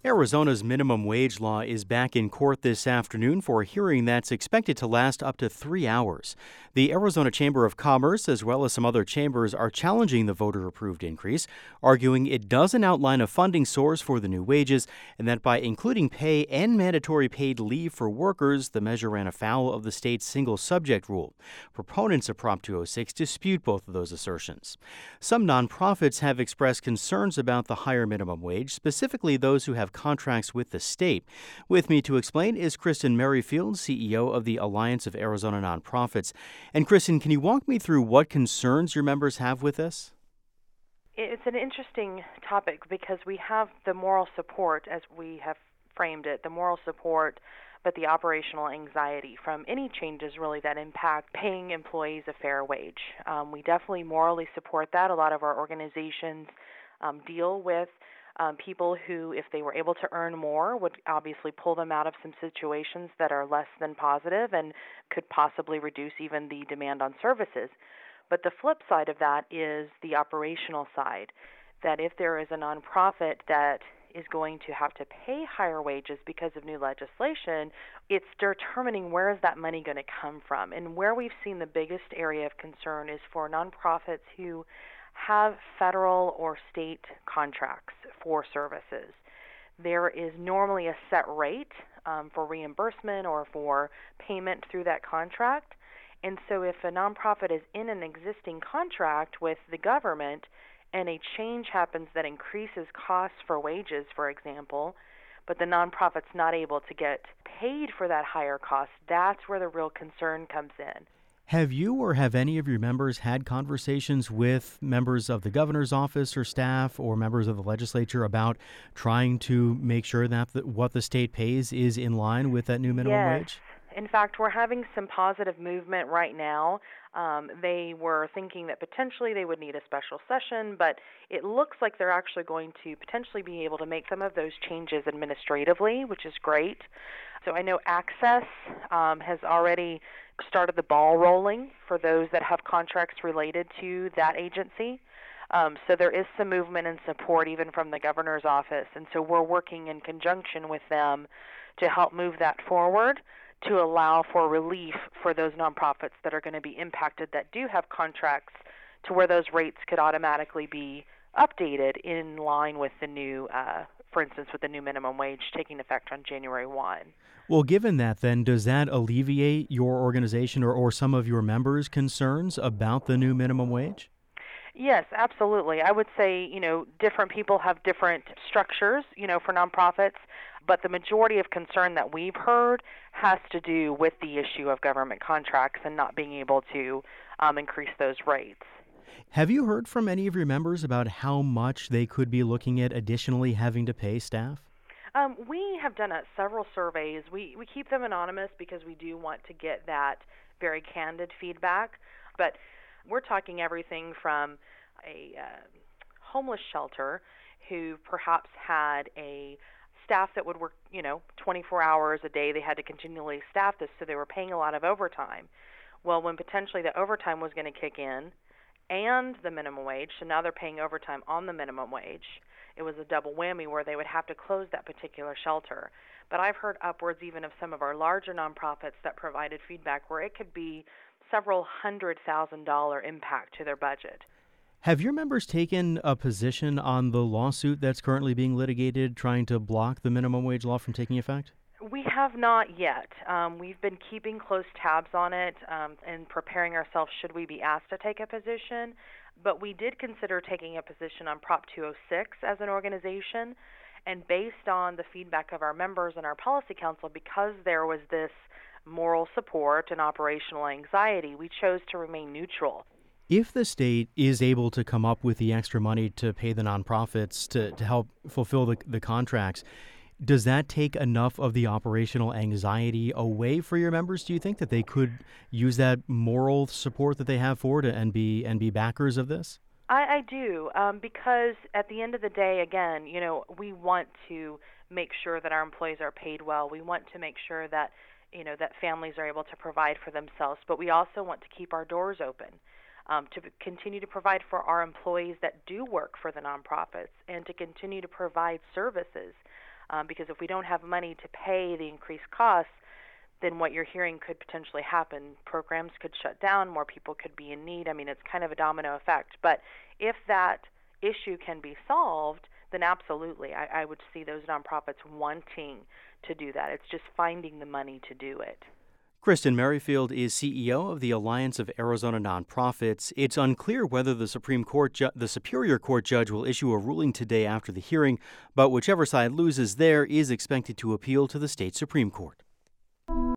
Arizona's minimum wage law is back in court this afternoon for a hearing that's expected to last up to 3 hours. The Arizona Chamber of Commerce, as well as some other chambers, are challenging the voter-approved increase, arguing it doesn't outline a funding source for the new wages and that by including pay and mandatory paid leave for workers, the measure ran afoul of the state's single subject rule. Proponents of Prop 206 dispute both of those assertions. Some nonprofits have expressed concerns about the higher minimum wage, specifically those who have contracts with the state. With me to explain is Kristen Merrifield, CEO of the Alliance of Arizona Nonprofits. And Kristen, can you walk me through what concerns your members have with this? It's an interesting topic because we have the moral support, as we have framed it, the moral support, but the operational anxiety from any changes really that impact paying employees a fair wage. We definitely morally support that. A lot of our organizations deal with people who, if they were able to earn more, would obviously pull them out of some situations that are less than positive and could possibly reduce even the demand on services. But the flip side of that is the operational side, that if there is a nonprofit that is going to have to pay higher wages because of new legislation, it's determining where is that money going to come from. And where we've seen the biggest area of concern is for nonprofits who have federal or state contracts for services. There is normally a set rate for reimbursement or for payment through that contract. And so if a nonprofit is in an existing contract with the government and a change happens that increases costs for wages, for example, but the nonprofit's not able to get paid for that higher cost, that's where the real concern comes in. Have you or have any of your members had conversations with members of the governor's office or staff or members of the legislature about trying to make sure that what the state pays is in line with that new minimum wage? In fact, we're having some positive movement right now. They were thinking that potentially they would need a special session, but it looks like they're actually going to potentially be able to make some of those changes administratively, which is great. So I know Access has already started the ball rolling for those that have contracts related to that agency. So there is some movement and support even from the governor's office. And so we're working in conjunction with them to help move that forward to allow for relief for those nonprofits that are going to be impacted that do have contracts to where those rates could automatically be updated in line with the new, for instance, with the new minimum wage taking effect on January 1. Well, given that, then, does that alleviate your organization or some of your members' concerns about the new minimum wage? Yes, absolutely. I would say, different people have different structures, for nonprofits, but the majority of concern that we've heard has to do with the issue of government contracts and not being able to increase those rates. Have you heard from any of your members about how much they could be looking at additionally having to pay staff? We have done several surveys. We keep them anonymous because we do want to get that very candid feedback, but we're talking everything from a homeless shelter who perhaps had a staff that would work, 24 hours a day. They had to continually staff this, so they were paying a lot of overtime. Well, when potentially the overtime was going to kick in and the minimum wage, so now they're paying overtime on the minimum wage. It was a double whammy where they would have to close that particular shelter. But I've heard upwards even of some of our larger nonprofits that provided feedback where it could be several $100,000 impact to their budget. Have your members taken a position on the lawsuit that's currently being litigated trying to block the minimum wage law from taking effect? We have not yet. We've been keeping close tabs on it and preparing ourselves should we be asked to take a position. But we did consider taking a position on Prop 206 as an organization. And based on the feedback of our members and our policy council, because there was this moral support and operational anxiety, we chose to remain neutral. If the state is able to come up with the extra money to pay the nonprofits to help fulfill the contracts, does that take enough of the operational anxiety away for your members? Do you think that they could use that moral support that they have for it and be backers of this? I do, because at the end of the day, again, we want to make sure that our employees are paid well. We want to make sure that, that families are able to provide for themselves, but we also want to keep our doors open. To continue to provide for our employees that do work for the nonprofits and to continue to provide services. because if we don't have money to pay the increased costs, then what you're hearing could potentially happen. Programs could shut down, more people could be in need. I mean, it's kind of a domino effect. But if that issue can be solved, then absolutely, I would see those nonprofits wanting to do that. It's just finding the money to do it. Kristen Merrifield is CEO of the Alliance of Arizona Nonprofits. It's unclear whether the the Superior Court judge will issue a ruling today after the hearing, but whichever side loses there is expected to appeal to the state Supreme Court.